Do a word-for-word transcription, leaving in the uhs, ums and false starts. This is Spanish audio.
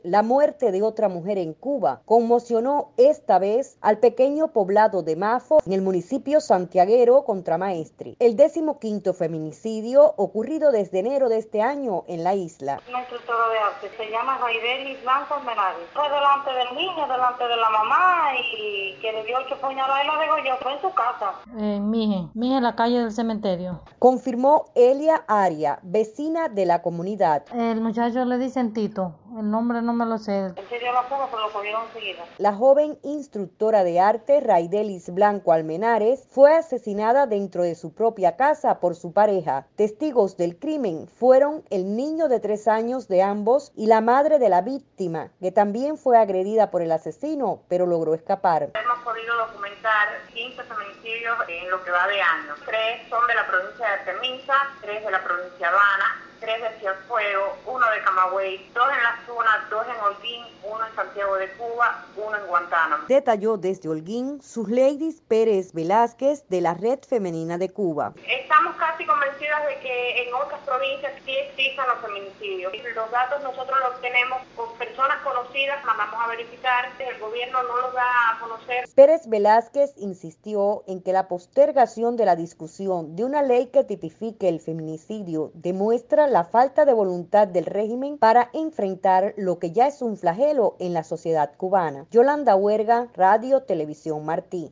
La muerte de otra mujer en Cuba conmocionó esta vez al pequeño poblado de Mafo en el municipio santiaguero Contramaestre, el decimoquinto feminicidio ocurrido desde enero de este año en la isla. Una instructora de arte, se llama Raidelis Blanco Almenares. Fue delante del niño, delante de la mamá y que le dio ocho puñaladas y lo degolló. Fue en su casa. Eh, Mije, Mije, en la calle del cementerio. Confirmó Elia Aria, vecina de la comunidad. El muchacho le dicen Tito, el nombre no me lo sé. Él se dio la fuga, pero lo cogieron enseguida. La joven instructora de arte Raidelis Blanco Almenares fue asesinada dentro de su propia casa por su pareja. Testigos del crimen fueron el niño de tres años de ambos y la madre de la víctima, que también fue agredida por el asesino, pero logró escapar. Hemos podido documentar quince feminicidios en lo que va de año. Tres son de la provincia de Artemisa, tres de la provincia de Habana, tres de Cienfuegos, uno de Camagüey, dos en La Zona, dos en Holguín, uno en Santiago de Cuba, uno en Guantánamo. Detalló desde Holguín Susleidis Pérez Velázquez de la Red Femenina de Cuba. Estamos casi convencidas de que en otras provincias sí existen los feminicidios. Los datos nosotros los tenemos con personas conocidas, mandamos a verificar, el gobierno no los da a conocer. Pérez Velázquez insistió en que la postergación de la discusión de una ley que tipifique el feminicidio demuestra la falta de voluntad del régimen para enfrentar lo que ya es un flagelo en la sociedad cubana. Yolanda Huerga, Radio Televisión Martí.